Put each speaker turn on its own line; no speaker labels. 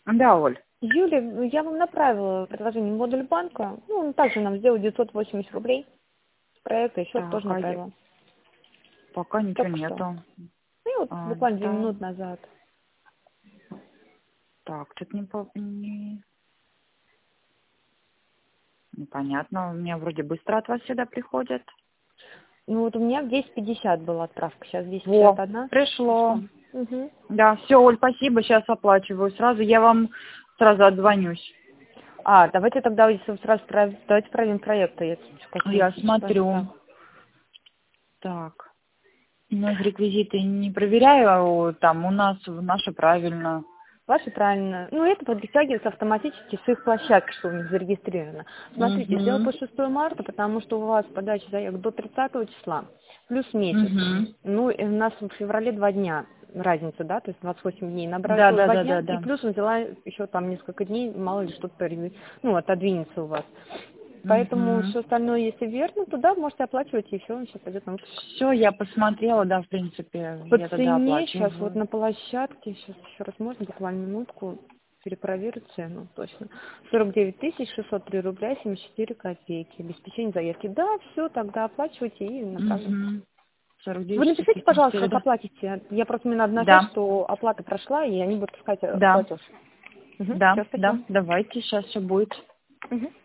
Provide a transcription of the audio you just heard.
Да, Оль.
Юля, я вам направила предложение модуль банка. Ну, он также нам сделал 980 рублей. Проекта еще
Так,
тоже направила.
пока ничего
Только что.
нету.
Ну, и вот буквально 2
Да.
минут назад.
Так, что-то непонятно. У меня вроде быстро от вас сюда приходят.
Ну, вот у меня в 10:50 была отправка, сейчас
Во,
10:51.
пришло.
Угу.
Да, все, Оль, спасибо, сейчас оплачиваю сразу. Я вам сразу отзвонюсь.
Давайте тогда, если вы сразу давайте проверим проекты.
Я смотрю. Так. У нас реквизиты не проверяю, там у нас наши правильно.
Ваши правильно. Ну, это подтягивается автоматически с их площадки, что у них зарегистрировано. Смотрите, сделал по
Угу.
6 марта, потому что у вас подача заявок до 30 числа, плюс месяц.
Угу.
Ну, и у нас в феврале 2 дня разница, да, то есть 28 дней. Набрали
Да,
всего
да,
2
да,
дня,
да,
и
да.
плюс взяла еще там несколько дней, мало ли что-то, отодвинется у вас. Поэтому
Угу.
все остальное, если верно, то да, можете оплачивать, и все, он сейчас пойдет на выпуск.
Все, я посмотрела, да, в принципе,
По
я тогда
цене сейчас вот
оплачиваю.
на площадке, сейчас еще раз можно, буквально минутку, перепроверю цену точно. 49 603 рубля 74 копейки. Обеспечение заявки. Да, все, тогда оплачивайте и направим.
Угу.
Вы
49
напишите, пожалуйста,
674,
как
да?
оплатите. Я просто мне надо нажать,
Да,
что оплата прошла, и они будут искать
да,
платеж. Угу,
да,
все,
да,
спасибо.
давайте, сейчас все будет.
Угу.